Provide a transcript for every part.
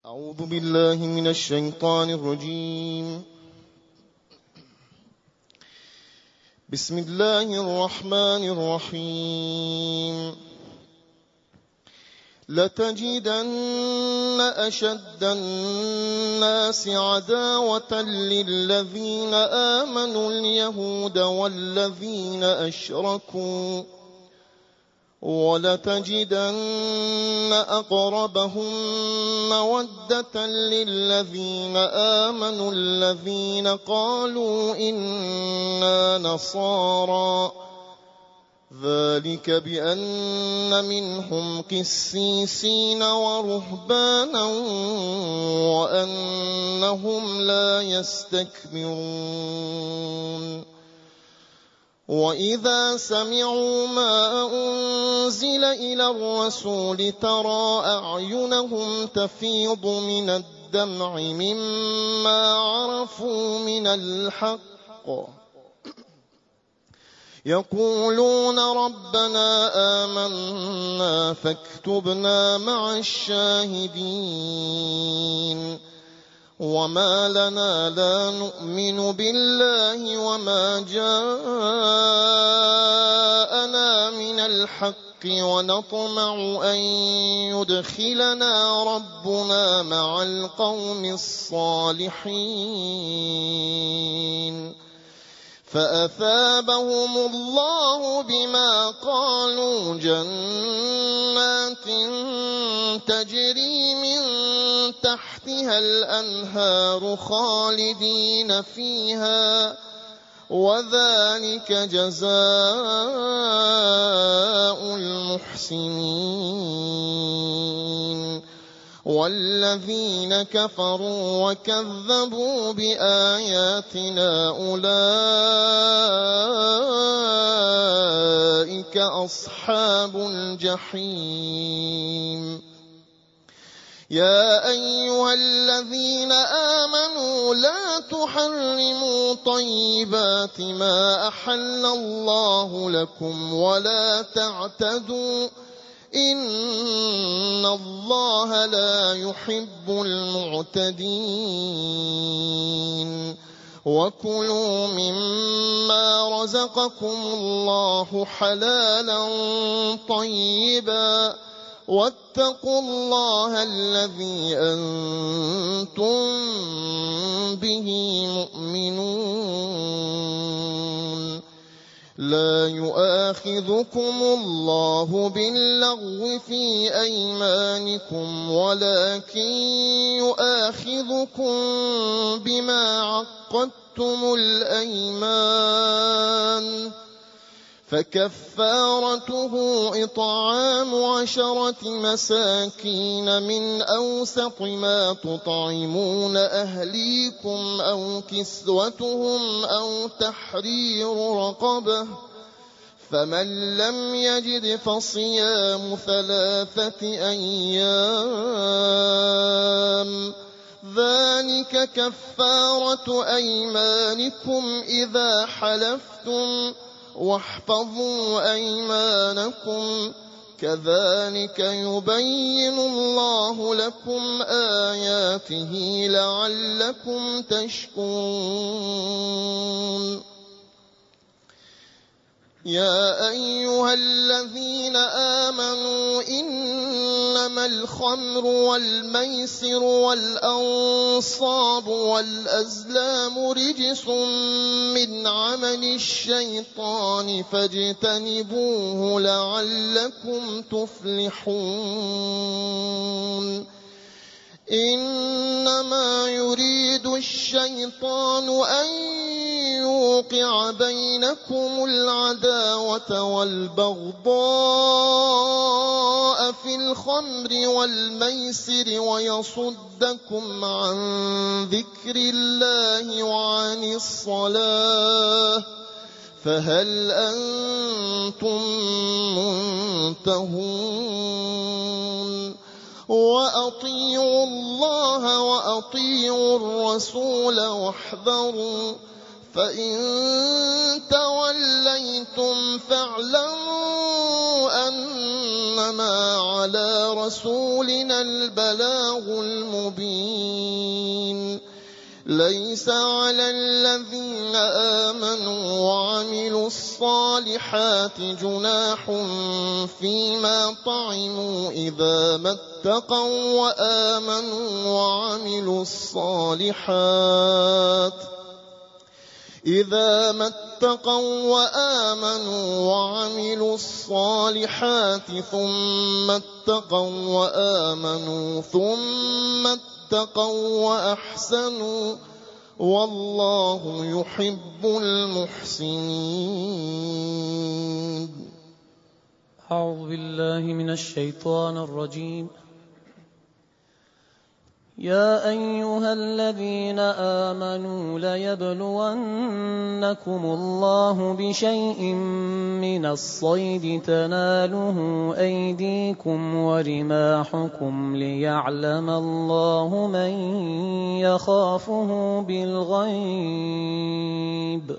أعوذ بالله من الشيطان الرجيم. بسم الله الرحمن الرحيم. لتجدن أشد الناس عداوة للذين آمنوا اليهود والذين أشركوا ولتجدن أقربهم مودة للذين آمنوا الذين قالوا إنا نصارى ذلك بأن منهم قسيسين ورهبانا وأنهم لا يستكبرون. وإذا سمعوا ما أنزل إلى الرسول ترى أعينهم تفيض من الدمع مما عرفوا من الحق يقولون ربنا آمنا فاكتبنا مع الشاهدين. وما لنا لا نؤمن بالله وما جاءنا من الحق ونطمع أن يدخلنا ربنا مع القوم الصالحين. فأثابهم الله بما قالوا جنات تجري من تحتها الأنهار خالدين فيها وذلك جزاء المحسنين. والذين كفروا وكذبوا بآياتنا أولئك أصحاب الجحيم. يا أيها الذين آمنوا لا تحرموا طيبات ما أحل الله لكم ولا تعتدوا إن الله لا يحب المعتدين. وكلوا مما رزقكم الله حلالا طيبا واتقوا الله الذي أنتم به مؤمنون. لا يؤاخذكم الله باللغو في أيمانكم ولكن يؤاخذكم بما عقدتم الأيمان. فكفارته إطعام 10 مساكين من أوسط ما تطعمون أهليكم أو كسوتهم أو تحرير رقبة. فمن لم يجد فصيام 3 أيام ذلك كفارة أيمانكم إذا حلفتم واحفظوا أيمانكم كذلك يبين الله لكم آياته لعلكم تشكرون. يا أيها الذين آمنوا إنما الخمر والميسر والأنصاب والأزلام رجس من عمل الشيطان فاجتنبوه لعلكم تفلحون. إنما يريد الشيطان أن يوقع بينكم العداوة والبغضاء في الخمر والميسر ويصدكم عن ذكر الله وعن الصلاة فهل أنتم منتهون. وأطيعوا الله وأطيعوا الرسول واحذروا فإن توليتم فاعلموا أنما على رسولنا البلاغ المبين ليس على الذين آمنوا وعملوا الصالحات جناح فيما طعموا إذا ما اتقوا وآمنوا وعملوا الصالحات ثم اتقوا وآمنوا ثم اتقوا وأحسنوا والله يحب المحسنين. أعوذ بالله من الشيطان الرجيم. يا أيها الذين آمنوا ليبلونكم الله بشيء من الصيد تناله أيديكم ورماحكم ليعلم الله من يخافه بالغيب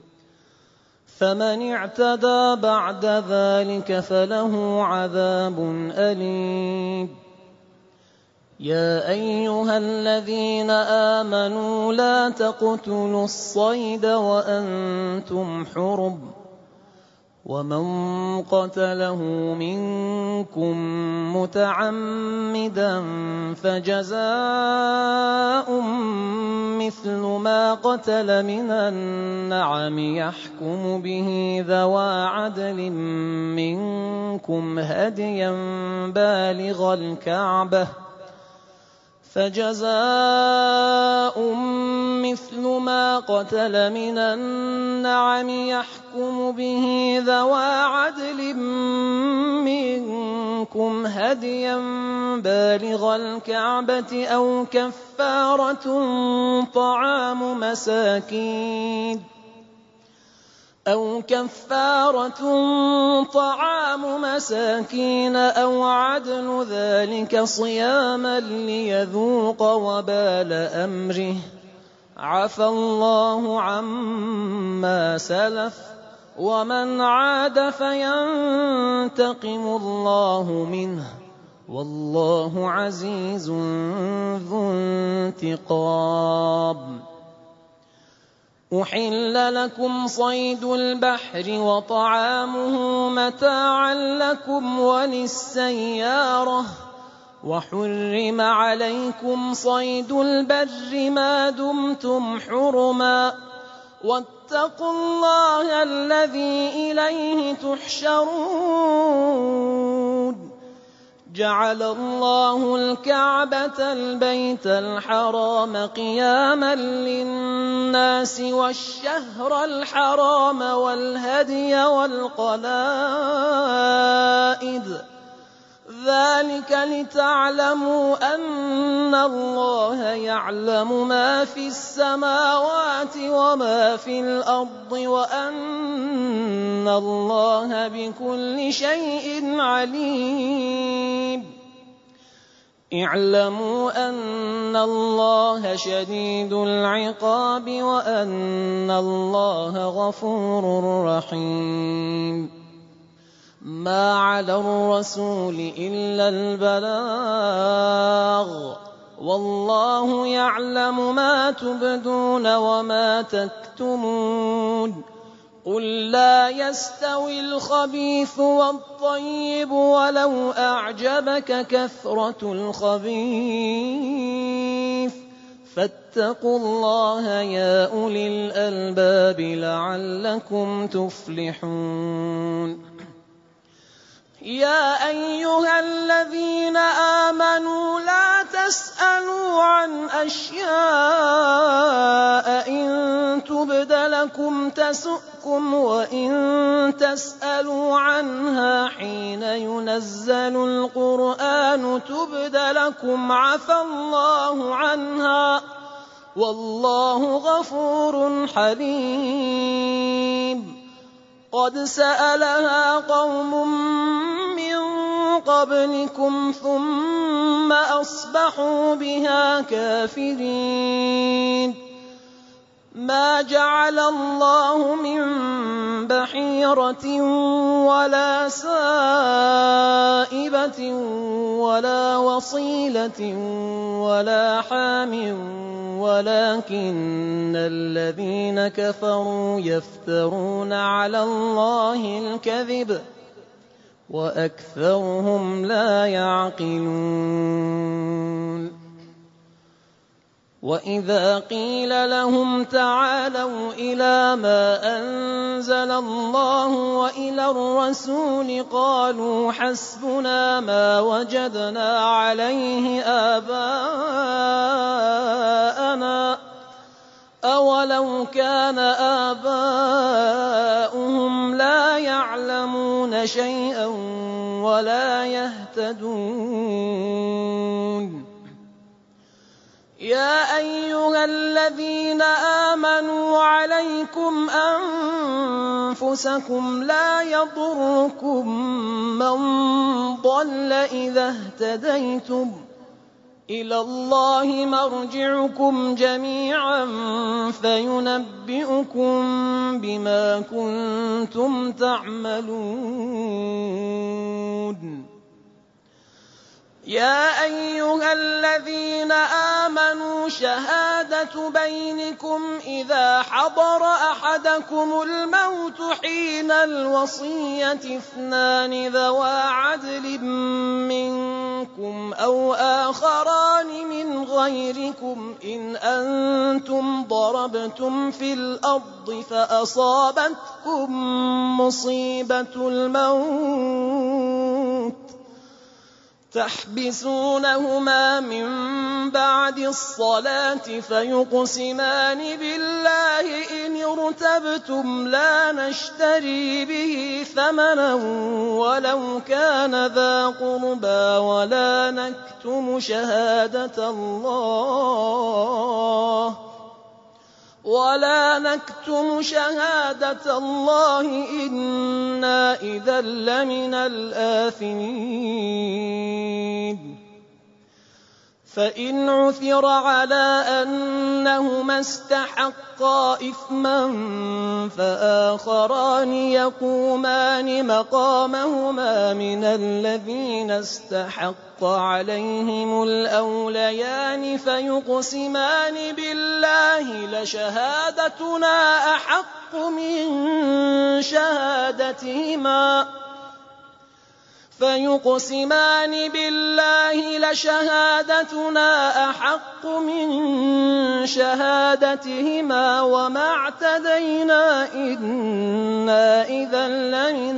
فمن اعتدى بعد ذلك فله عذاب أليم. يا أيها الذين آمنوا لا تقتلوا الصيد وأنتم حرم ومن قتله منكم متعمدا فجزاء مثل ما قتل من النعم يحكم به ذوى عدل منكم هديا بالغ الكعبة فجزاء مثل ما قتل من النعم يحكم به ذوى عدل منكم هديا بالغ الكعبة أو كفارة طعام مساكين أو عدل ذلك صياما ليذوق وبال أمره عفى الله عما سلف ومن عاد فينتقم الله منه والله عزيز ذو انتقام. أحل لكم صيد البحر وطعامه متاعا لكم وللسيارة وحرم عليكم صيد البر ما دمتم حرما واتقوا الله الذي إليه تحشرون. جعل الله الكعبة البيت الحرام قياما للناس والشهر الحرام والهدي والقلائد ذلك لتعلموا أن الله يعلم ما في السماوات وما في الأرض وأن الله بكل شيء عليم. اعلموا أن الله شديد العقاب وأن الله غفور رحيم. ما على الرسول إلا البلاغ والله يعلم ما تبدون وما تكتمون. قل لا يستوي الخبيث والطيب ولو أعجبك كثرة الخبيث فاتقوا الله يا أولي الألباب لعلكم تفلحون. يا أيها الذين آمنوا لا تسألوا عن أشياء إن تبد لكم تسؤكم وإن تسألوا عنها حين ينزل القرآن تبد لكم عفى الله عنها والله غفور حليم. قد سألها قوم من قبلكم ثم أصبحوا بها كافرين. ما جعل الله من بحيرة ولا سائبة ولا وصيلة ولا حام ولكن الذين كفروا يفترون على الله الكذب وأكثرهم لا يعقلون وإذا قيل لهم تعالوا إلى ما أنزل الله وإلى الرسول قالوا حسبنا ما وجدنا عليه آباءنا أولو كان آباؤهم لا يعلمون شيئا ولا يهتدون يا أيها الذين آمنوا عليكم أنفسكم لا يضركم من ضل إذا اهتديتم إلى الله مرجعكم جميعا فينبئكم بما كنتم تعملون يا أيها الذين آمنوا شهادة بينكم إذا حضر أحدكم الموت حين الوصية اثنان ذوى عدل منكم أو آخران من غيركم إن أنتم ضربتم في الأرض فأصابتكم مصيبة الموت تحبسونهما من بعد الصلاة فيقسمان بالله إن ارتبتم لا نشتري به ثمنا ولو كان ذا قربى ولا نكتم شهادة الله إنا إذا لمن الآثمين فإن عثر على أنهما استحقا إثما فآخران يقومان مقامهما من الذين استحق عليهم الأوليان فيقسمان بالله لشهادتنا أحق من شهادتهما وما اعتدينا إنا إذا لمن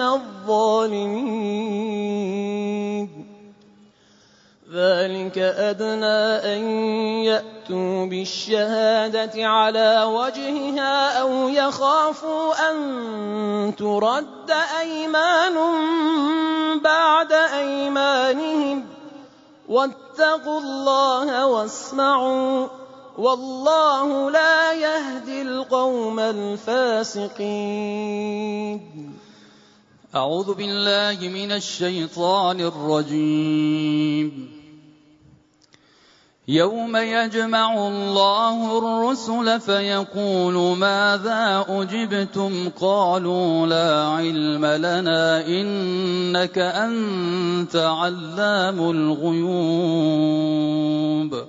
الظالمين ذلك أدنى أن يأتوا بالشهادة على وجهها أو يخافوا أن ترد أيمان بعد أيمانهم واتقوا الله واسمعوا والله لا يهدي القوم الفاسقين. أعوذ بالله من الشيطان الرجيم. يوم يجمع الله الرسل فيقول ماذا أجبتم قالوا لا علم لنا إنك أنت علام الغيوب.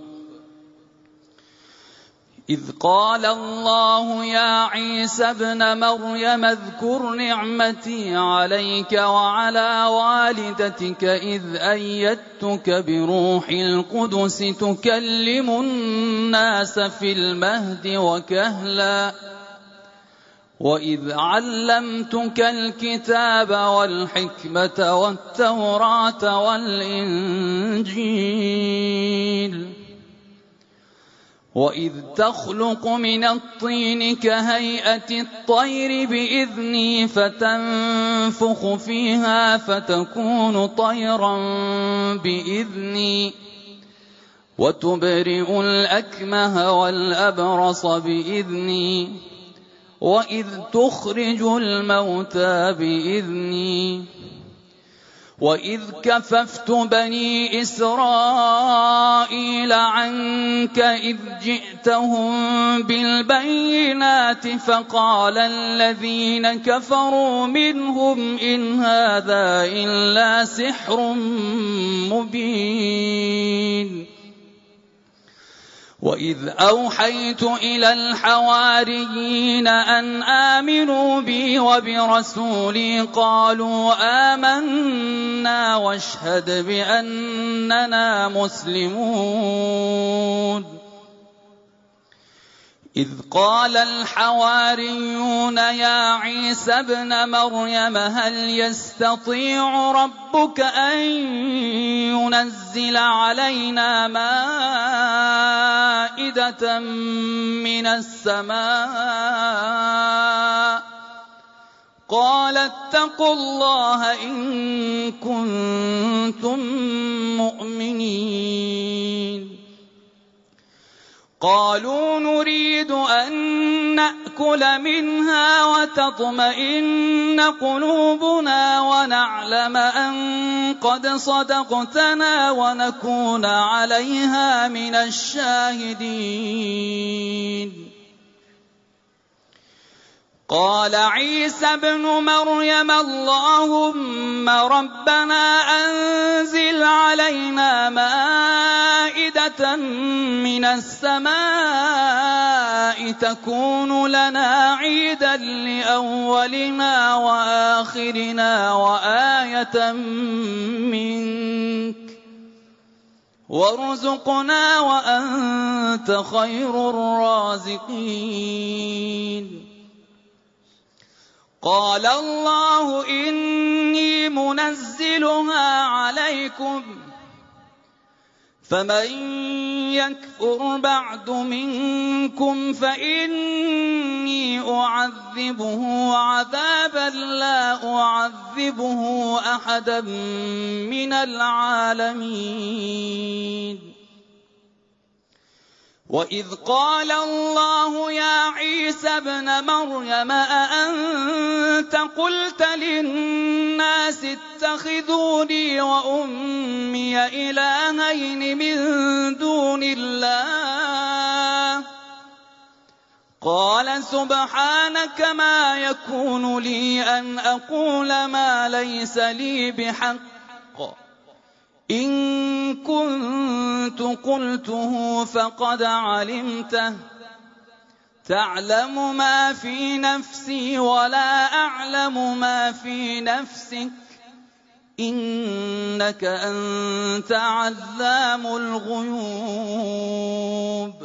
إذ قال الله يا عيسى ابن مريم اذكر نعمتي عليك وعلى والدتك إذ أيدتك بروح القدس تكلم الناس في المهد وكهلا وإذ علمتك الكتاب والحكمة والتوراة والإنجيل وإذ تخلق من الطين كهيئة الطير بإذني فتنفخ فيها فتكون طيرا بإذني وتبرئ الأكمه والأبرص بإذني وإذ تخرج الموتى بإذني وإذ كففت بني إسرائيل عنك إذ جئتهم بالبينات فقال الذين كفروا منهم إن هذا إلا سحر مبين وإذ أوحيت إلى الحواريين أن آمنوا بي وبرسولي قالوا آمنا واشهد بأننا مسلمون إذ قال الحواريون يا عيسى ابن مريم هل يستطيع ربك أن ينزل علينا مائدة من السماء قال اتقوا الله إن كنتم مؤمنين قالوا نريد أن نأكل منها وتطمئن قلوبنا ونعلم أن قد صدقتنا ونكون عليها من الشاهدين قال عيسى ابن مريم اللهم ربنا أنزل علينا مائدة من السماء تكون لنا عيدا لأولنا وآخرنا وآية منك وارزقنا وأنت خير الرازقين قال الله إني منزلها عليكم فمن يكفر بعد منكم فإني أعذبه عذابا لا أعذبه أحدا من العالمين وإذ قال الله يا عيسى ابن مريم أأنت قلت للناس اتخذوني وأمي إلهين من دون الله قال سبحانك ما يكون لي أن أقول ما ليس لي بحق إن كنت قلته فقد علمته تعلم ما في نفسي ولا أعلم ما في نفسك إنك أنت علام الغيوب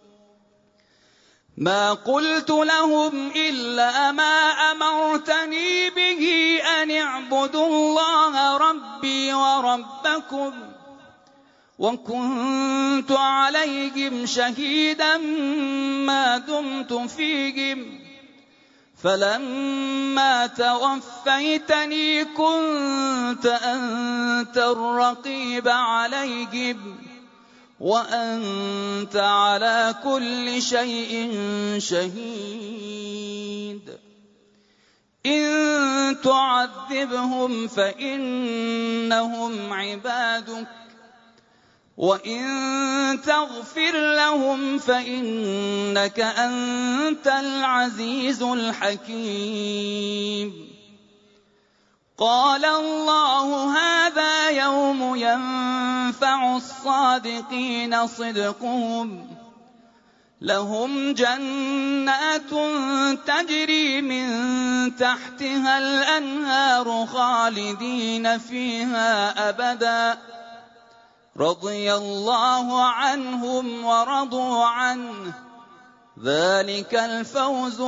ما قلت لهم إلا ما أمرتني به أن اعبدوا الله ربي وربكم وكنت عليهم شهيدا ما دمت فيهم فلما توفيتني كنت أنت الرقيب عليهم وأنت على كل شيء شهيد إن تعذبهم فإنهم عبادك وإن تغفر لهم فإنك أنت العزيز الحكيم قال الله هذا يوم ينفع الصادقين صدقهم لهم جنات تجري من تحتها الأنهار خالدين فيها أبدا رضي الله عنهم ورضوا عنه ذلك الفوز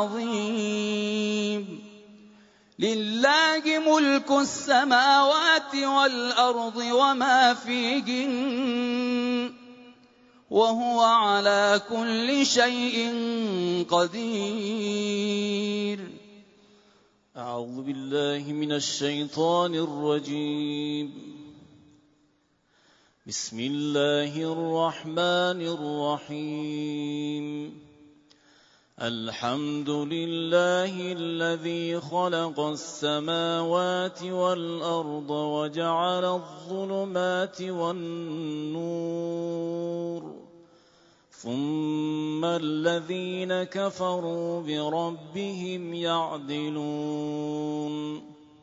العظيم لله ملك السماوات والأرض وما فيهن وهو على كل شيء قدير أعوذ بالله من الشيطان الرجيم بسم الله الرحمن الرحيم الحمد لله الذي خلق السماوات والأرض وجعل الظلمات والنور ثم الذين كفروا بربهم يعدلون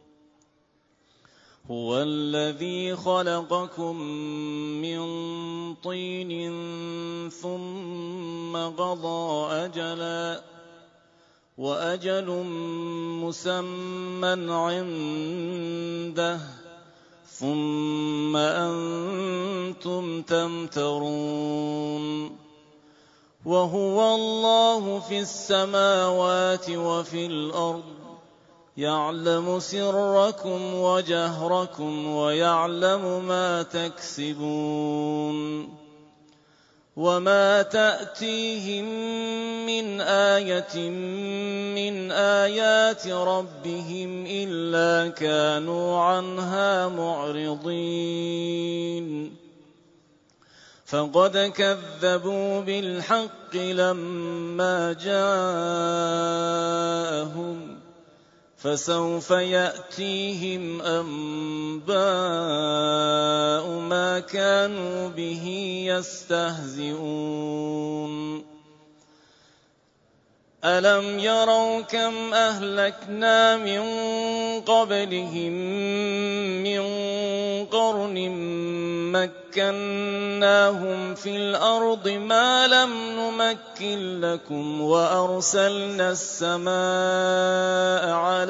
هو الذي خلقكم من طين ثم قضى أجلا وأجل مسمى عنده ثم أنتم تمترون وهو الله في السماوات وفي الأرض يعلم سركم وجهركم ويعلم ما تكسبون وما تأتيهم من آية من آيات ربهم إلا كانوا عنها معرضين فقد كذبوا بالحق لما جاءهم فسوف يأتيهم أنباء ما كانوا به يستهزئون ألم يروا كم أهلكنا من قبلهم من قرن مكناهم في الأرض ما لم نمكن لكم وأرسلنا السماء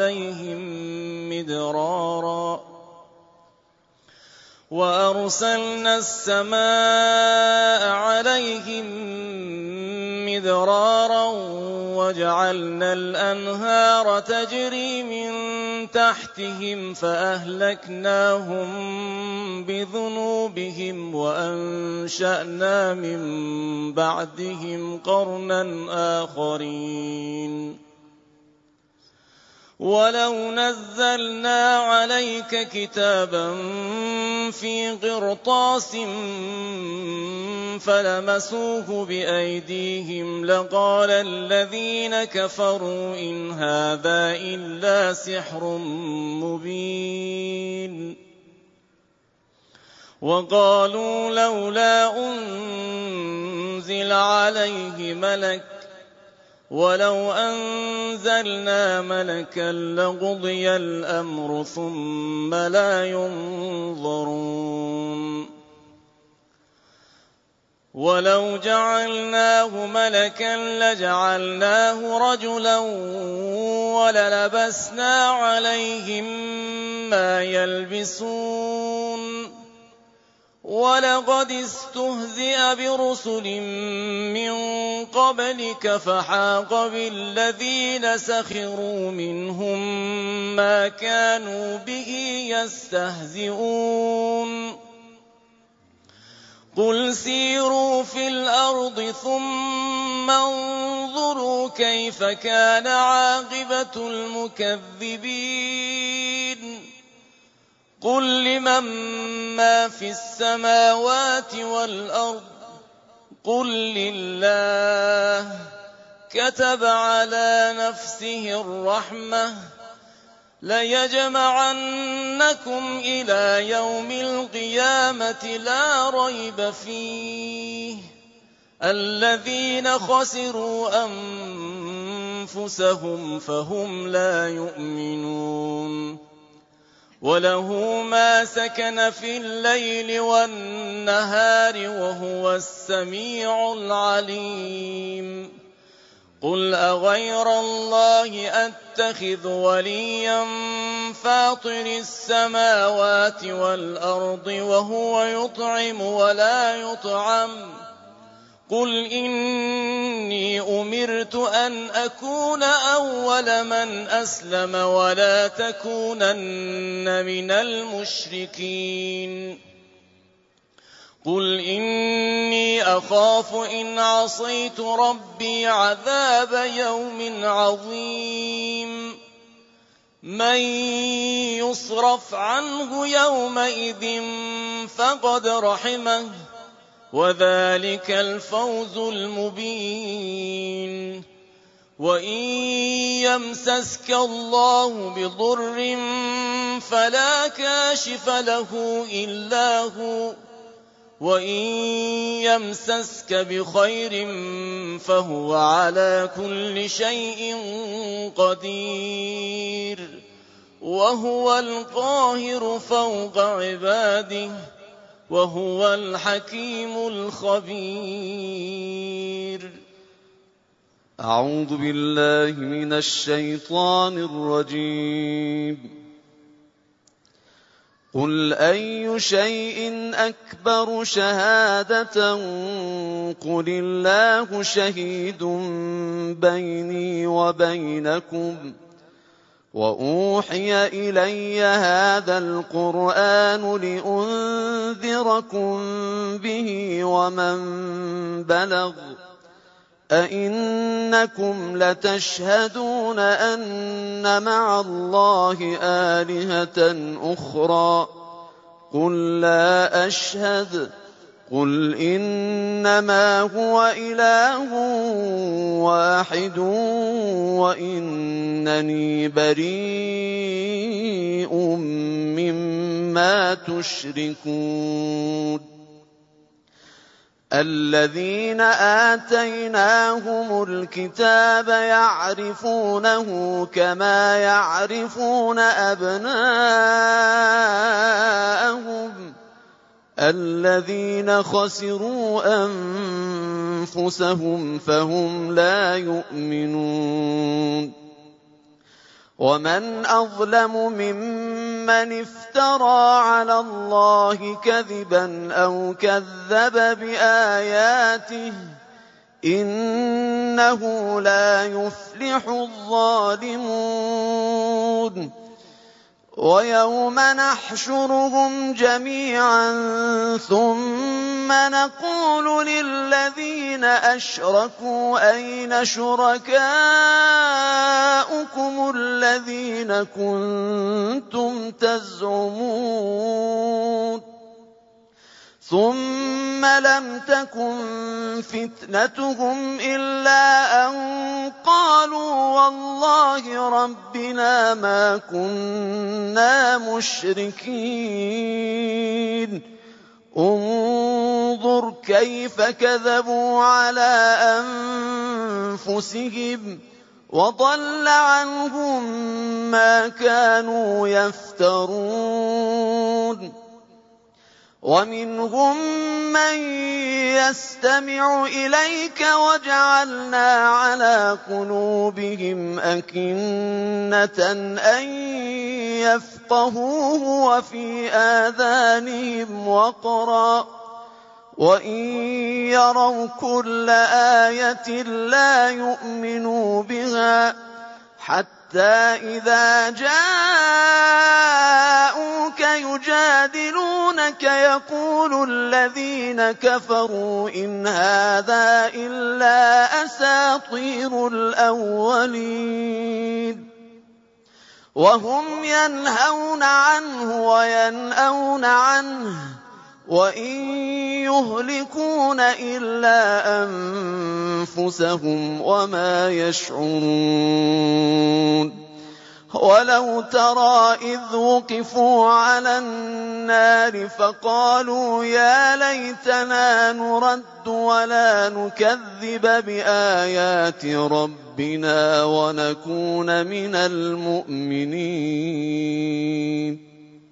عليهم مدرارا وجعلنا الأنهار تجري من تحتهم فأهلكناهم بذنوبهم وأنشأنا من بعدهم قرنا آخرين ولو نزلنا عليك كتابا في قرطاس فلمسوه بأيديهم لقال الذين كفروا إن هذا إلا سحر مبين وقالوا لولا أنزل عليه ملك ولو أنزلنا ملكا لقضي الأمر ثم لا ينظرون ولو جعلناه ملكا لجعلناه رجلا وللبسنا عليهم ما يلبسون ولقد استهزئ برسل من قبلك فحاق بالذين سخروا منهم ما كانوا به يستهزئون قل سيروا في الأرض ثم انظروا كيف كان عاقبة المكذبين قل لمن ما في السماوات والأرض قل لله كتب على نفسه الرحمة ليجمعنكم إلى يوم القيامة لا ريب فيه الذين خسروا أنفسهم فهم لا يؤمنون وله ما سكن في الليل والنهار وهو السميع العليم قل أغير الله أتخذ وليا فاطر السماوات والأرض وهو يطعم ولا يطعم قل إني أمرت أن أكون أول من أسلم ولا تكونن من المشركين قل إني أخاف إن عصيت ربي عذاب يوم عظيم من يصرف عنه يومئذ فقد رحمه وذلك الفوز المبين وإن يمسسك الله بضر فلا كاشف له إلا هو وإن يمسسك بخير فهو على كل شيء قدير وهو القاهر فوق عباده وهو الحكيم الخبير. أعوذ بالله من الشيطان الرجيم. قل أي شيء أكبر شهادة قل الله شهيد بيني وبينكم وأوحي إلي هذا القرآن لأنذركم به ومن بلغ أئنكم لتشهدون أن مع الله آلهة أخرى قل لا أشهد قل إنما هو إله واحد وإنني بريء مما تشركون. الذين آتيناهم الكتاب يعرفونه كما يعرفون أبناءهم الذين خسروا أنفسهم فهم لا يؤمنون. ومن أظلم ممن افترى على الله كذبا أو كذب بآياته إنه لا يفلح الظالمون. ويوم نحشرهم جميعا ثم نقول للذين أشركوا أين شركاؤكم الذين كنتم تزعمون ثم لم تكن فتنتهم إلا أن قالوا والله ربنا ما كنا مشركين. انظر كيف كذبوا على أنفسهم وضل عنهم ما كانوا يفترون. ومنهم من يستمع إليك وجعلنا على قلوبهم أكنة أن يفقهوه وفي آذانهم وقرا وإن يروا كل آية لا يؤمنوا بها حتى إذا جاءوك يجادلونك يقول الذين كفروا إن هذا إلا أساطير الأولين وهم ينهون عنه وينأون عنه وإن يهلكون إلا أنفسهم وما يشعرون. ولو ترى إذ وقفوا على النار فقالوا يا ليتنا نرد ولا نكذب بآيات ربنا ونكون من المؤمنين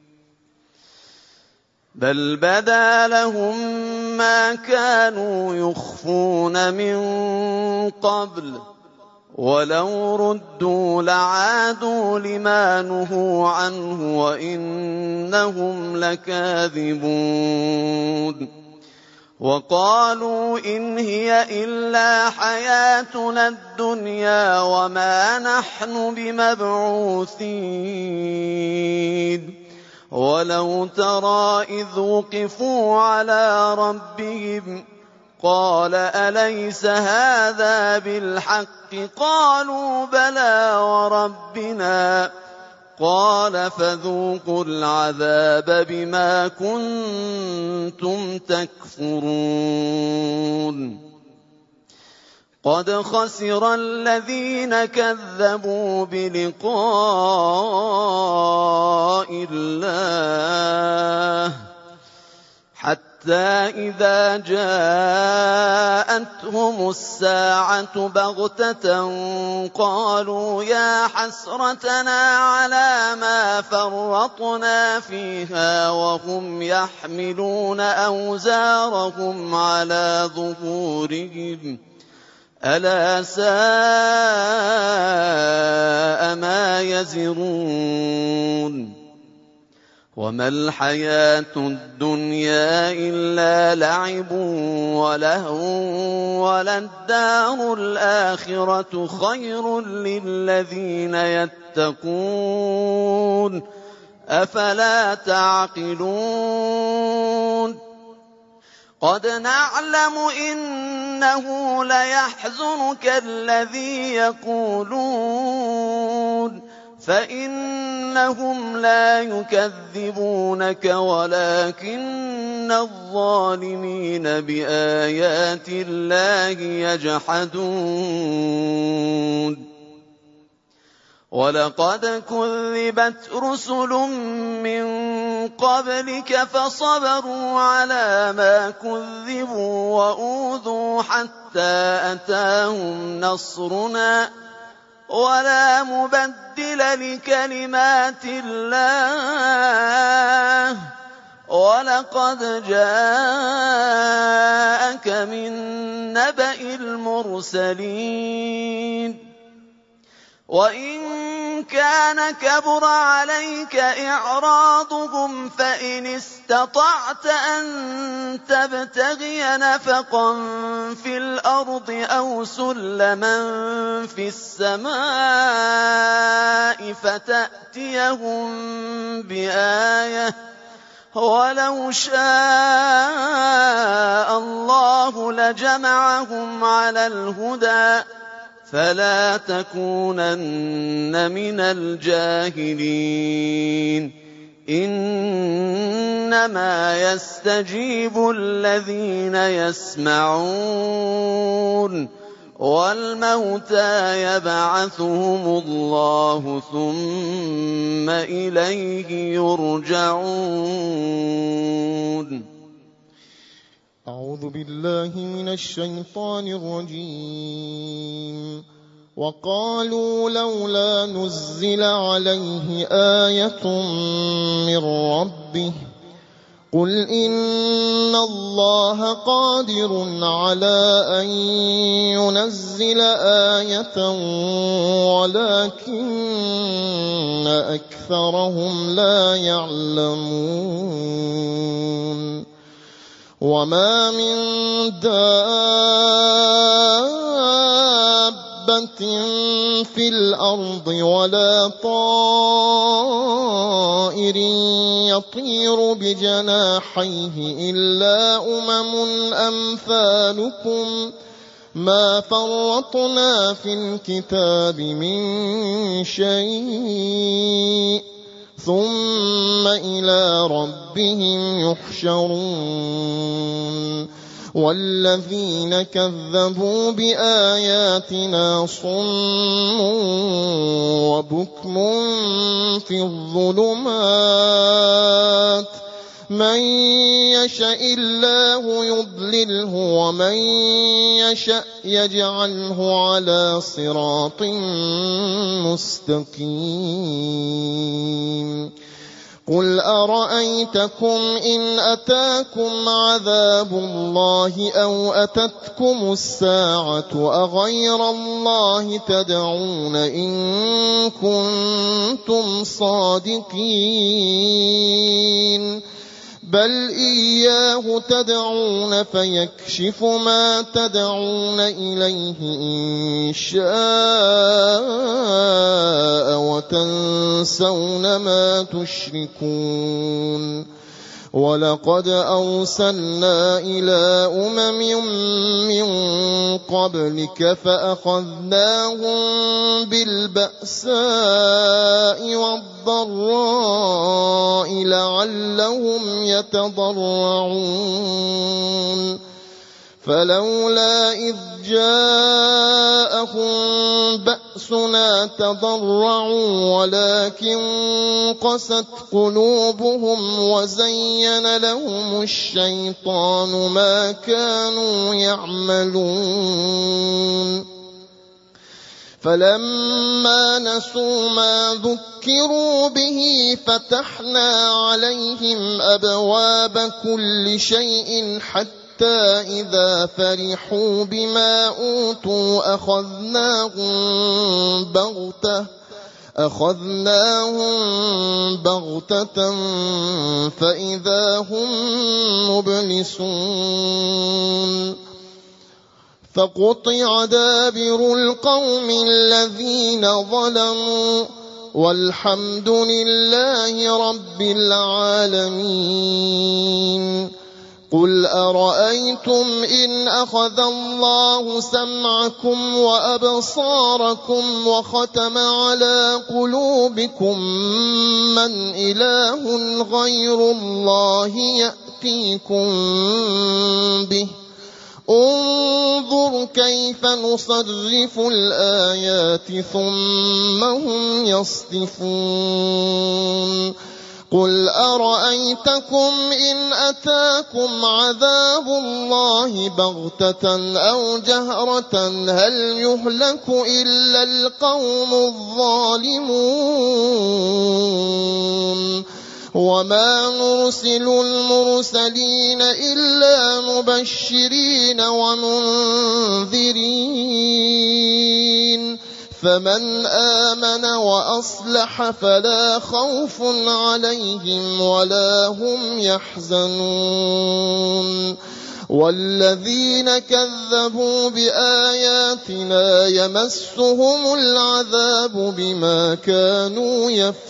بل بدا لهم ما كانوا يخفون من قبل ولو ردوا لعادوا لما نهوا عنه وإنهم لكاذبون. وقالوا إن هي إلا حياتنا الدنيا وما نحن بمبعوثين. ولو ترى إذ وقفوا على ربهم قال أليس هذا بالحق قالوا بلى وربنا قال فذوقوا العذاب بما كنتم تكفرون. قد خسر الذين كذبوا بلقاء الله حتى إذا جاءتهم الساعة بغتة قالوا يا حسرتنا على ما فرطنا فيها وهم يحملون أوزارهم على ظهورهم ألا ساء ما يزرون وما الحياة الدنيا إلا لعب ولهو وللدار الآخرة خير للذين يتقون أفلا تعقلون قد نعلم إنه ليحزنك الذي يقولون فإنهم لا يكذبونك ولكن الظالمين بآيات الله يجحدون ولقد كذبت رسل من قبلك فصبروا على ما كذبوا وأوذوا حتى أتاهم نصرنا ولا مبدل لكلمات الله ولقد جاءك من نبأ المرسلين وإن كان كبر عليك إعراضهم فإن استطعت أن تبتغي نفقا في الأرض أو سلما في السماء فتأتيهم بآية ولو شاء الله لجمعهم على الهدى فلا تكونن من الجاهلين إنما يستجيب الذين يسمعون والموتى يبعثهم الله ثم إليه يرجعون أعوذ بالله من الشيطان الرجيم وقالوا لولا نزل عليه آية من ربه قل إن الله قادر على أن ينزل آية ولكن أكثرهم لا يعلمون وما من دابة في الأرض ولا طائر يطير بجناحيه إلا أمثالكم ما فرطنا في الكتاب من شيء ثم إلى ربهم يحشرون والذين كذبوا بآياتنا صم وبكم في الظلمات من يشاء الله يضلله ومن يشاء يجعله على صراط مستقيم قل أرأيتكم إن أتاكم عذاب الله أو أتتكم الساعة أغير الله تدعون إن كنتم صادقين بل إياه تدعون فيكشف ما تدعون إليه إن شاء وتنسون ما تشركون ولقد أرسلنا إلى من قبلك فأخذناهم بالبأساء والضراء لعلهم يتضرعون فلولا إذ جاءهم بأسنا تضرعوا ولكن قست قلوبهم وزين لهم الشيطان ما كانوا يعملون فلما نسوا ما ذكروا به فتحنا عليهم أبواب كل شيء حتى إذا فرحوا بما أوتوا أخذناهم بغتة فإذا هم مبلسون فقطع دابر القوم الذين ظلموا والحمد لله رب العالمين قل أرأيتم إن أخذ الله سمعكم وأبصاركم وختم على قلوبكم من إله غير الله يأتيكم به انظر كيف نصرف الآيات ثم هم يصدفون قل أرأيتكم إن أتاكم عذاب الله بغتة أو جهرة هل يهلك إلا القوم الظالمون وما نرسل المرسلين إلا مبشرين ومنذرين فمن آمن وأصلح فلا خوف عليهم ولا هم يحزنون والذين كذبوا بآياتنا يمسهم العذاب بما كانوا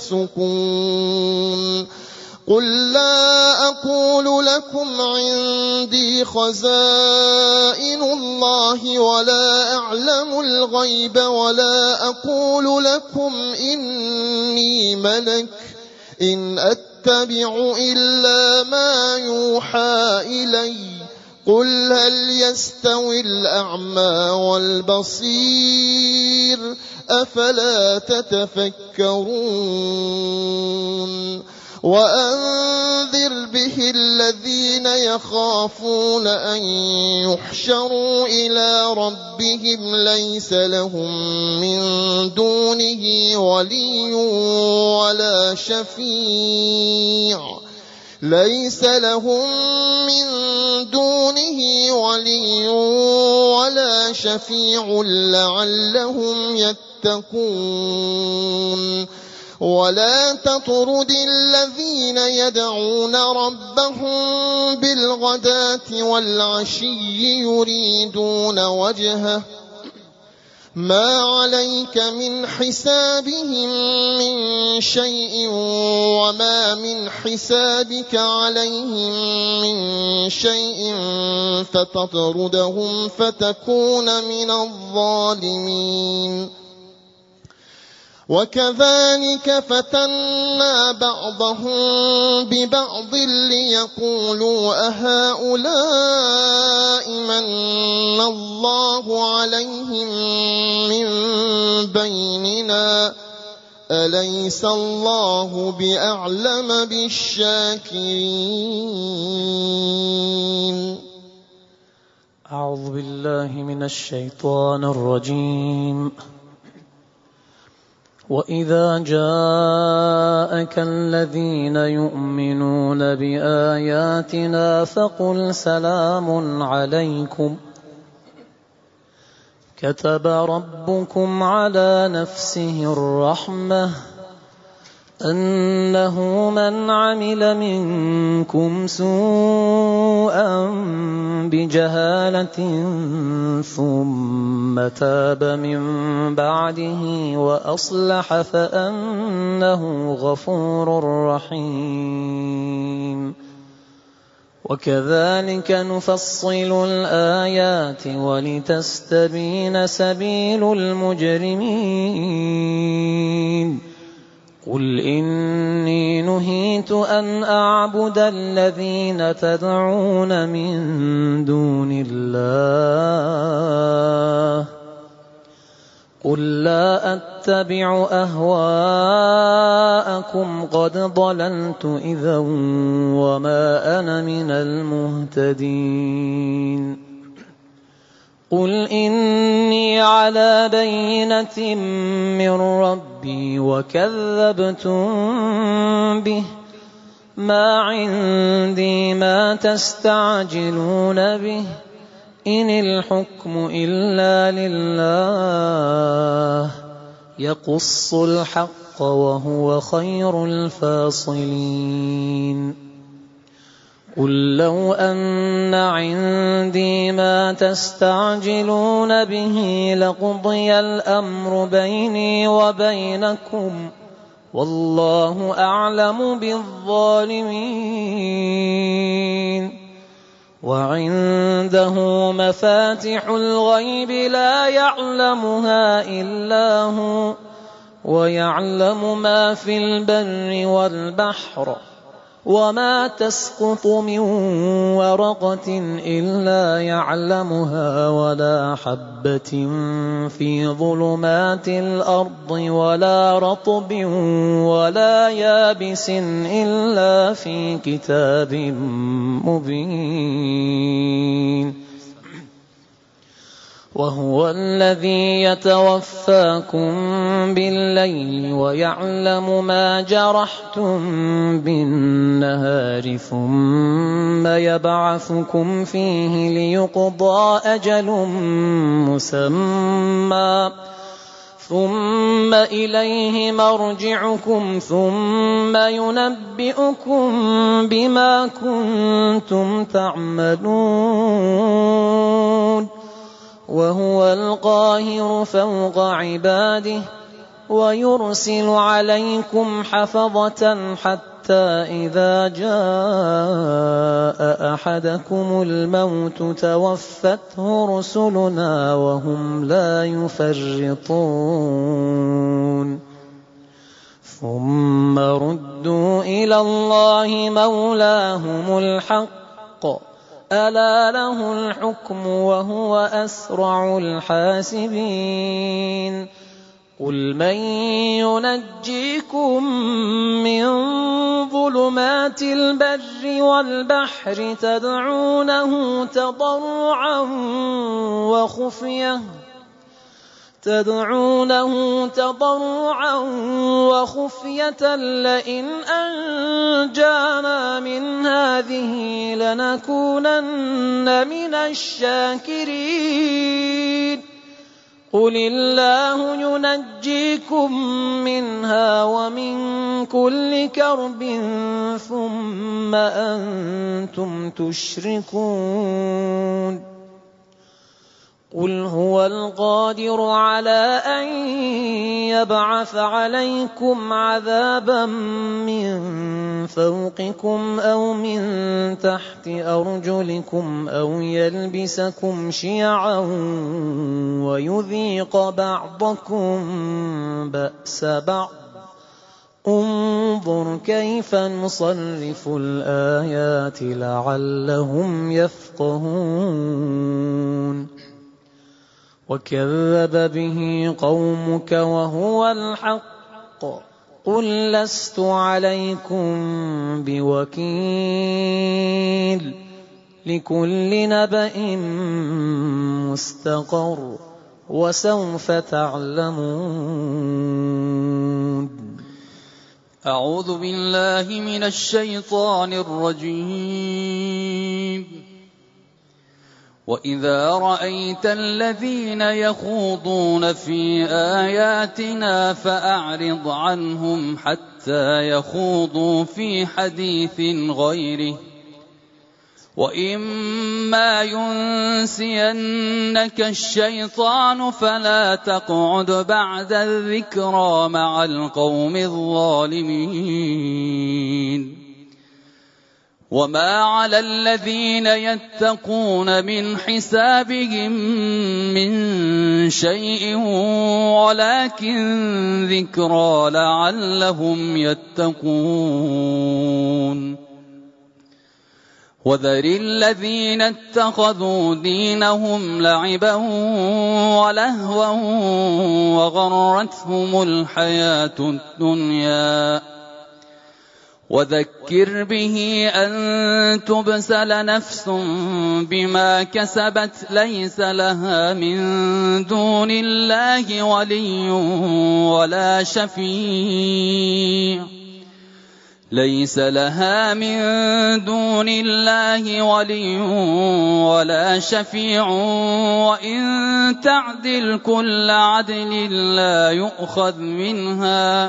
يفسقون قل لا أقول لكم عندي خزائن الله ولا أعلم الغيب ولا أقول لكم إني ملك إن أتبع إلا ما يوحى إلي قل هل يستوي الأعمى والبصير أفلا تتفكرون وأنذر به الذين يخافون أن يحشروا إلى ربهم ليس لهم من دونه ولي ولا شفيع لعلهم يتقون ولا تطرد الذين يدعون ربهم بالغداة والعشي يريدون وجهه ما عليك من حسابهم من شيء وما من حسابك عليهم من شيء فتطردهم فتكون من الظالمين وكذلك فتنا بعضهم ببعض ليقولوا أهؤلاء من الله عليهم من بيننا أليس الله بأعلم بالشاكرين أعوذ بالله من الشيطان الرجيم وإذا جاءك الذين يؤمنون بآياتنا فقل سلام عليكم كتب ربكم على نفسه الرحمة أنه من عمل منكم سوءا بجهالة ثم تاب من بعده وأصلح فأنه غفور رحيم وكذلك نفصل الآيات ولتستبين سبيل المجرمين قل إني نهيت أن أعبد الذين تدعون من دون الله قل لا أتبع أهواءكم قد ضللت إذا وما أنا من المهتدين قل إني على بينة من ربي وكذبتم به ما عندي ما تستعجلون به إن الحكم إلا لله يقص الحق وهو خير الفاصلين قل لو أن عندي ما تستعجلون به لقضي الأمر بيني وبينكم والله أعلم بالظالمين وعنده مفاتح الغيب لا يعلمها إلا هو ويعلم ما في البر والبحر وما تسقط من ورقة إلا يعلمها ولا حبة في ظلمات الأرض ولا رطب ولا يابس إلا في كتاب مبين وهو الذي يتوفاكم بالليل ويعلم ما جرحتم بالنهار ثم يبعثكم فيه ليقضى أجل مسمى ثم إليه مرجعكم ثم ينبئكم بما كنتم تعملون وهو القاهر فوق عباده ويرسل عليكم حفظة حتى إذا جاء أحدكم الموت توفته رسلنا وهم لا يفرطون ثم ردوا إلى الله مولاهم الحق ألا له الحكم وهو أسرع الحاسبين قل من ينجيكم من ظلمات البر والبحر تدعونه تضرعا وخفية لئن أنجانا من هذه لنكونن من الشاكرين قل الله ينجيكم منها ومن كل كرب ثم أنتم تشركون قل هو القادر على أن يبعث عليكم عذابا من فوقكم أو من تحت أرجلكم أو يلبسكم شيعا ويذيق بعضكم بأس بعض انظر كيف نصرف الآيات لعلهم يفقهون وكذب به قومك وهو الحق قل لست عليكم بوكيل لكل نبأ مستقر وسوف تعلمون أعوذ بالله من الشيطان الرجيم وإذا رأيت الذين يخوضون في آياتنا فأعرض عنهم حتى يخوضوا في حديث غيره وإما ينسينك الشيطان فلا تقعد بعد الذكرى مع القوم الظالمين وما على الذين يتقون من حسابهم من شيء ولكن ذكرى لعلهم يتقون وذر الذين اتخذوا دينهم لعبا ولهوا وغرتهم الحياة الدنيا وذكر به أن تبسل نفس بما كسبت ليس لها من دون الله ولي ولا شفيع ليس لها من دون الله ولي ولا شفيع وإن تعدل كل عدل لا يؤخذ منها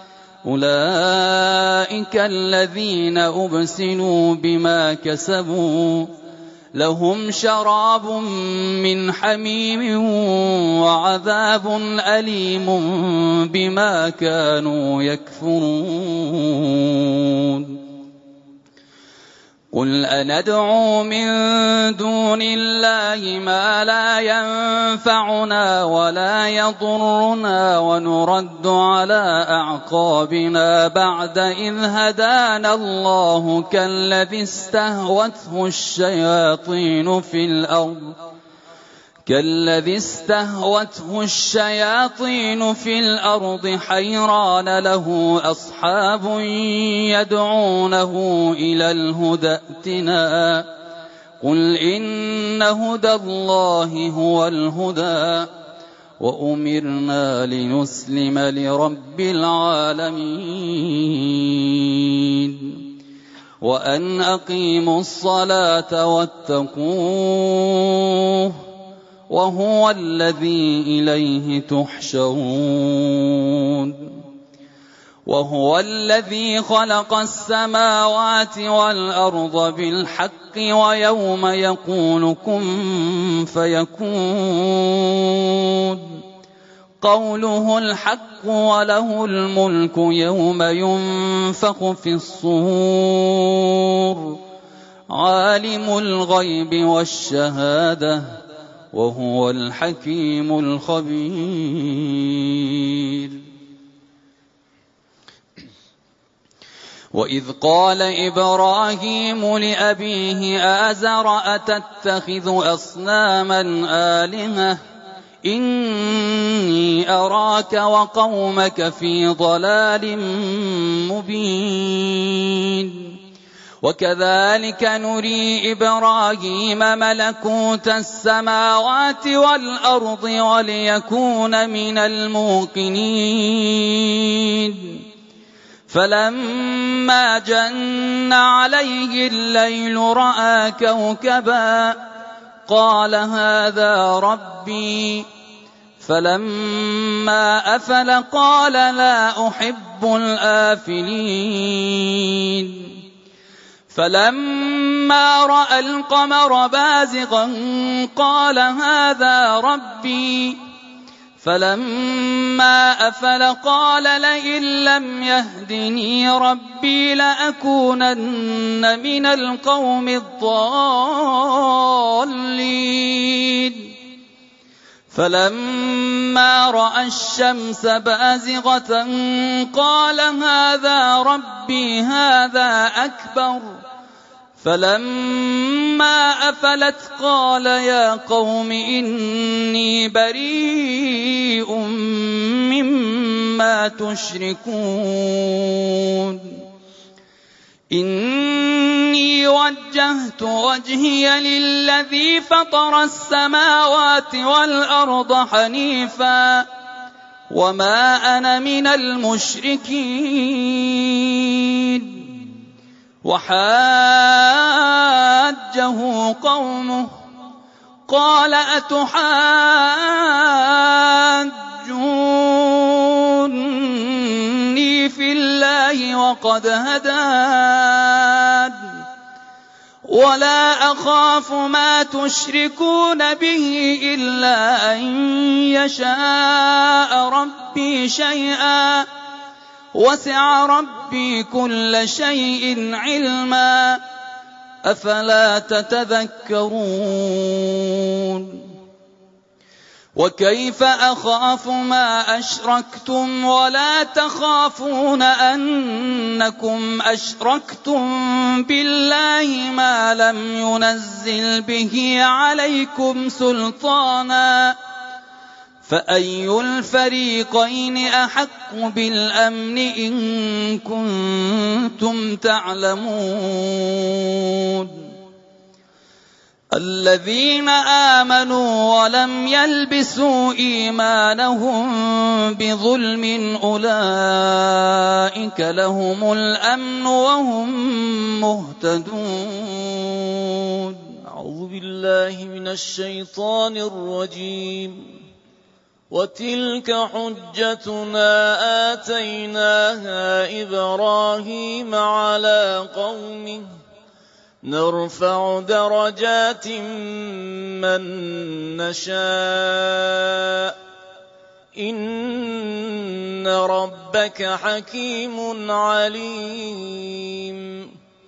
أولئك الذين أبسلوا بما كسبوا لهم شراب من حميم وعذاب أليم بما كانوا يكفرون قل أندعو من دون الله ما لا ينفعنا ولا يضرنا ونرد على أعقابنا بعد إذ هدانا الله كالذي استهوته الشياطين في الأرض حيران له أصحاب يدعونه إلى الهدى ائتنا قل إن هدى الله هو الهدى وأمرنا لنسلم لرب العالمين وأن أقيموا الصلاة واتقوه وهو الذي إليه تحشرون وهو الذي خلق السماوات والأرض بالحق ويوم يقول كن فيكون قوله الحق وله الملك يوم ينفخ في الصور عالم الغيب والشهادة وهو الحكيم الخبير وإذ قال إبراهيم لأبيه آزر أتتخذ أصناما آلهة إني أراك وقومك في ضلال مبين وكذلك نري إبراهيم ملكوت السماوات والأرض وليكون من الموقنين فلما جن عليه الليل رأى كوكبا قال هذا ربي فلما أفل قال لا أحب الآفلين فلما رأى القمر بازغا قال هذا ربي فلما أفل قال لئن لم يهدني ربي لأكونن من القوم الضالين فلما رأى الشمس بازغة قال هذا ربي هذا أكبر فلما أفلت قال يا قوم إني بريء مما تشركون إني وجهت وجهي للذي فطر السماوات والأرض حنيفا وما أنا من المشركين وحاجه قومه قال أتحاجوني في الله وقد هدان ولا أخاف ما تشركون به إلا أن يشاء ربي شيئا وسع ربي كل شيء علما أفلا تتذكرون وكيف أخاف ما أشركتم ولا تخافون أنكم أشركتم بالله ما لم ينزل به عليكم سلطانا فأي الفريقين أحق بالأمن إن كنتم تعلمون الذين آمنوا ولم يلبسوا إيمانهم بظلم أولئك لهم الأمن وهم مهتدون. أعوذ بالله من الشيطان الرجيم. وتلك حجتنا آتيناها إبراهيم على قومه نرفع درجات من نشاء إن ربك حكيم عليم.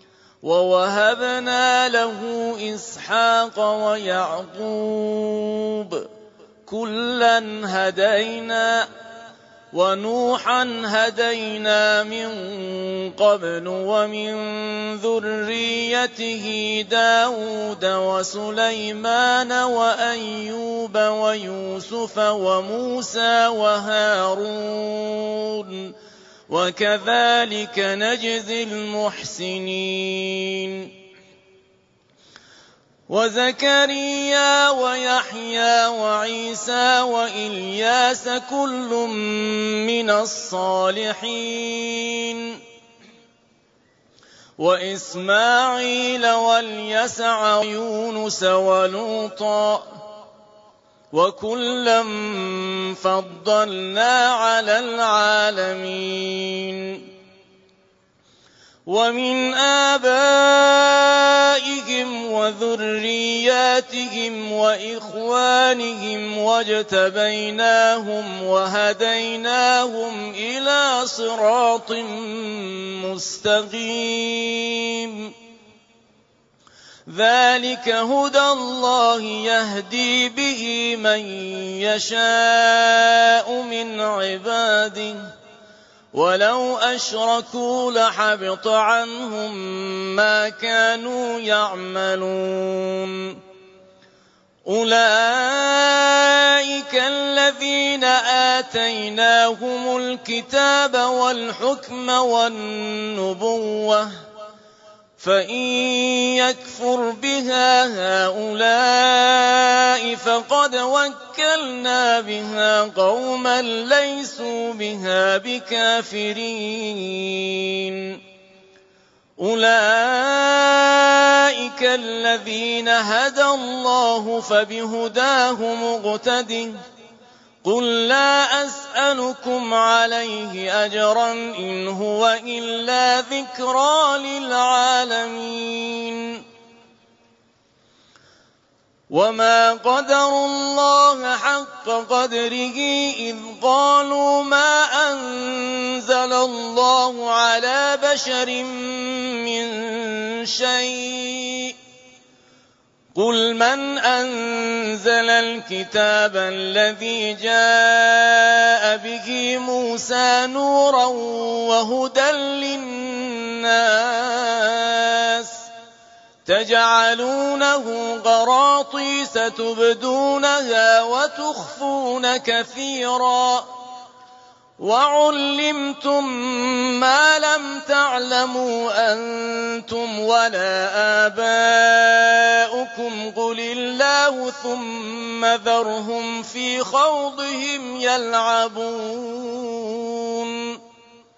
ووهبنا له إسحاق ويعقوب كلا هدينا ونوحا هدينا من قبل ومن ذريته داود وسليمان وأيوب ويوسف وموسى وهارون وكذلك نجزي المحسنين. وزكريا ويحيى وعيسى وإلياس كل من الصالحين وإسماعيل واليسع ويونس ولوطا وكلا فضلنا على العالمين. ومن آبائهم وذرياتهم وإخوانهم واجتبيناهم وهديناهم إلى صراط مستقيم. ذلك هدى الله يهدي به من يشاء من عباده ولو أشركوا لحبط عنهم ما كانوا يعملون. أولئك الذين آتيناهم الكتاب والحكم والنبوة فإن يكفر بها هؤلاء فقد وكلنا بها قوما ليسوا بها بكافرين. أولئك الذين هدى الله فبهداه مقتده قل لا أسألكم عليه أجرا إن هو إلا ذكرى للعالمين. وما قدروا الله حق قدره إذ قالوا ما أنزل الله على بشر من شيء قل من أنزل الكتاب الذي جاء به موسى نورا وهدى للناس تجعلونه قراطيس تبدونها وتخفون كثيرا وعلمتم ما لم تعلموا أنتم ولا آباؤكم قل الله ثم ذرهم في خوضهم يلعبون.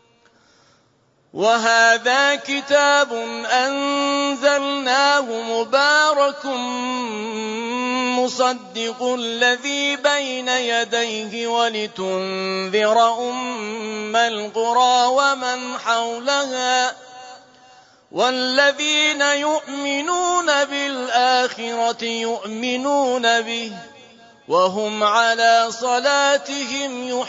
وهذا كتاب أنزلناه مبارك مصدق الذي بين يديه ولتنذر أم القرى ومن حولها والذين يؤمنون بالآخرة يؤمنون به وهم على صلاتهم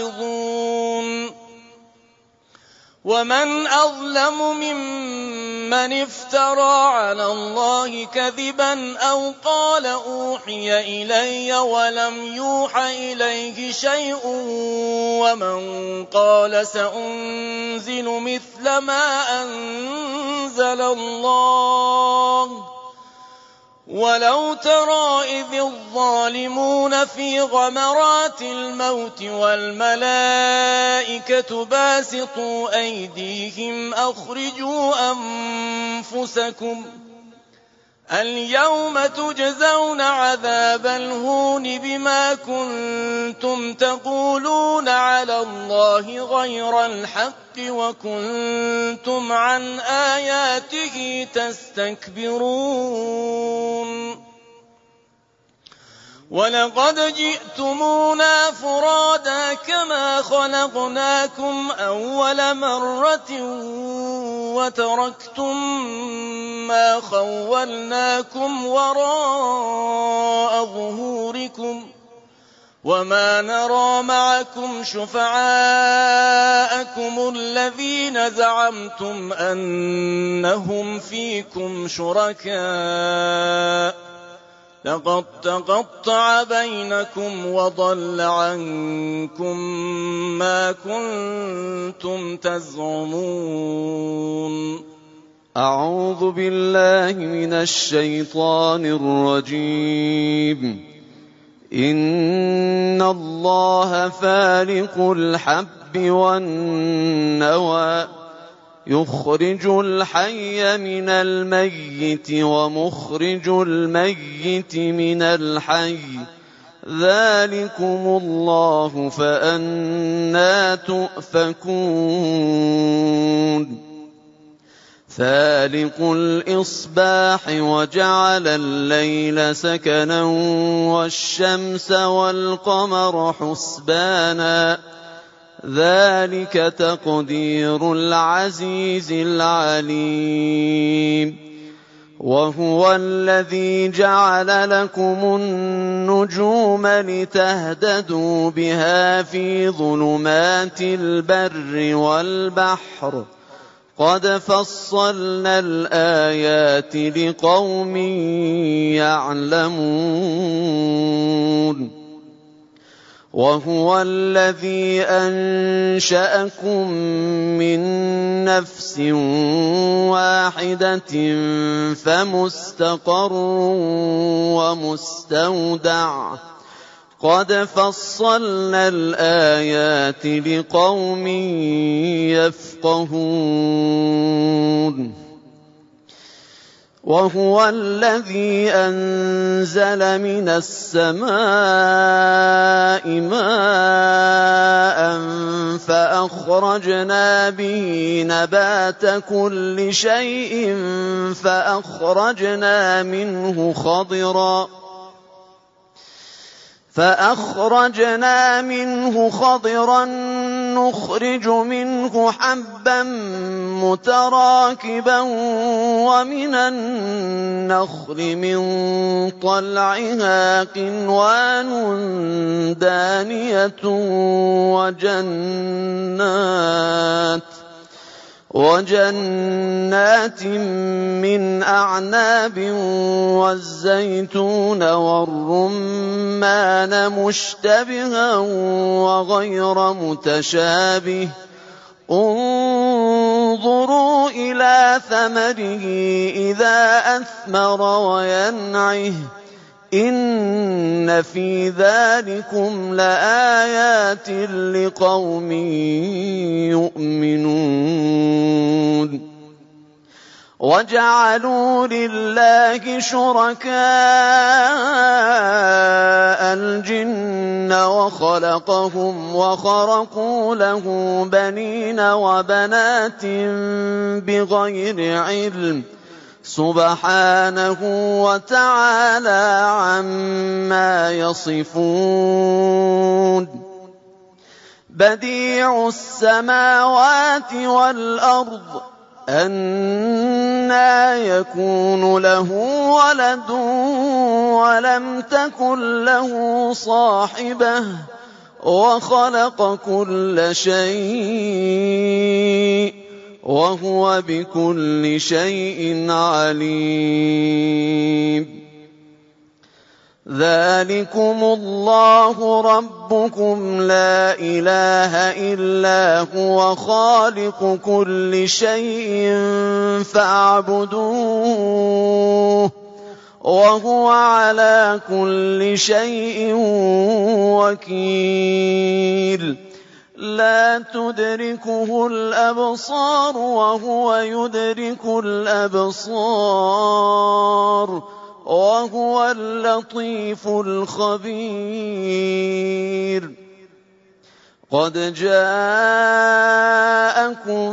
يحافظون. ومن أظلم ممن من افترى على الله كذبا أو قال أوحي إلي ولم يوح إليه شيء ومن قال سأنزل مثل ما أنزل الله ولو ترى إذ الظالمون في غمرات الموت والملائكة باسطوا أيديهم أخرجوا أنفسكم اليوم تجزون عذاب الهون بما كنتم تقولون على الله غير الحق وكنتم عن آياته تستكبرون ولقد جئتمونا فرادا كما خلقناكم أول مرة وتركتم ما خولناكم وراء ظهوركم وما نرى معكم شفعاءكم الذين زعمتم أنهم فيكم شركاء لقد تقطع بينكم وضل عنكم ما كنتم تزعمون أعوذ بالله من الشيطان الرجيم إن الله فالق الحب والنوى يخرج الحي من الميت ومخرج الميت من الحي ذلكم الله فأنى تؤفكون فالق الإصباح وجعل الليل سكنا والشمس والقمر حسبانا ذلك تقدير العزيز العليم وهو الذي جعل لكم النجوم لتهتدوا بها في ظلمات البر والبحر قد فصلنا الآيات لقوم يعلمون وهو الذي أنشأكم من نفس واحدة فمستقر ومستودع قد فصلنا الآيات لقوم يفقهون وهو الذي أنزل من السماء ماء فأخرجنا به نبات كل شيء فأخرجنا منه خضرا نخرج منه حبا متراكبا ومن النخل من طلعها قنوان دانية وجنات من أعناب والزيتون والرمان مشتبها وغير متشابه انظروا إلى ثمره إذا أثمر وينعه إن في ذلكم لآيات لقوم يؤمنون وجعلوا لله شركاء الجن وخلقهم وخرقوا له بنين وبنات بغير علم سبحانه وتعالى عما يصفون بديع السماوات والأرض أنى يكون له ولد ولم تكن له صاحبة وخلق كل شيء وهو بكل شيء عليم. ذلكم الله ربكم لا إله إلا هو خالق كل شيء فاعبدوه وهو على كل شيء وكيل. لا تدركه الأبصار وهو يدرك الأبصار وهو اللطيف الخبير. قد جاءكم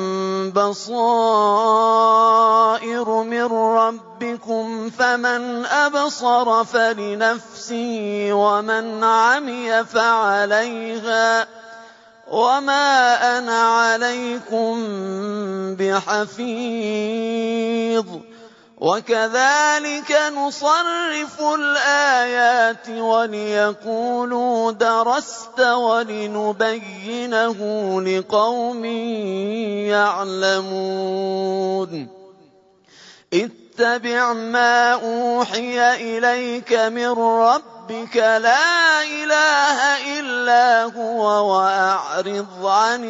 بصائر من ربكم فمن أبصر فلنفسه ومن عمي فعليها وما أنا عليكم بحفيظ. وكذلك نصرف الآيات وليقولوا درست ولنبينه لقوم يعلمون. اتبع ما أوحي إليك من ربك لا إله إلا هو وأعرض عن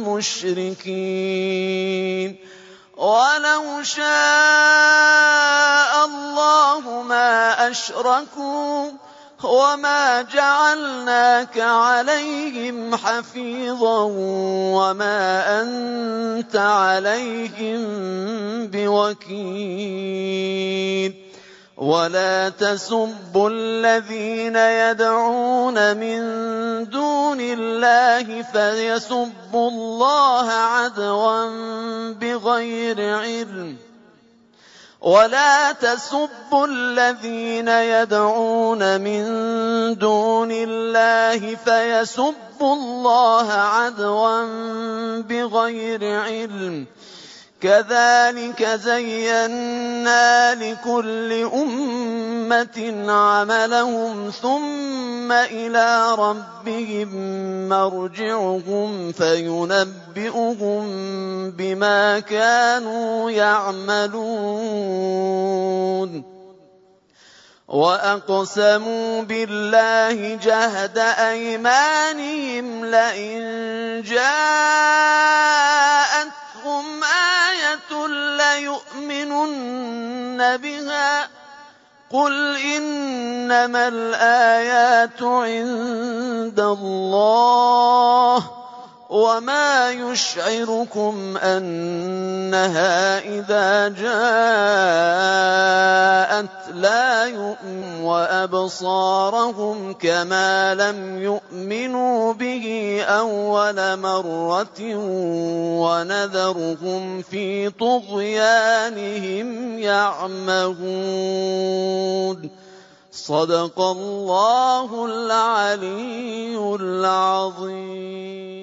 المشركين. ولو شاء الله ما أشركوا وما جعلناك عليهم حفيظا وما أنت عليهم بوكيل. ولا تسبوا الذين يدعون من دون الله فيسبوا الله عدوا بغير علم. ولا تسبوا الذين يدعون من دون الله فيسبوا الله عدوا بغير علم. كذلك زينا لكل أمة عملهم ثم إلى ربهم مرجعهم فينبئهم بما كانوا يعملون. وأقسموا بالله جهد أيمانهم لئن جاءتهم آية ليؤمنن بها قل إنما الآيات عند الله وما يشعركم أنها إذا جاءت لا يؤمن وأبصارهم كما لم يؤمنوا به أول مرة ونذرهم في طغيانهم يعمهون. صدق الله العلي العظيم.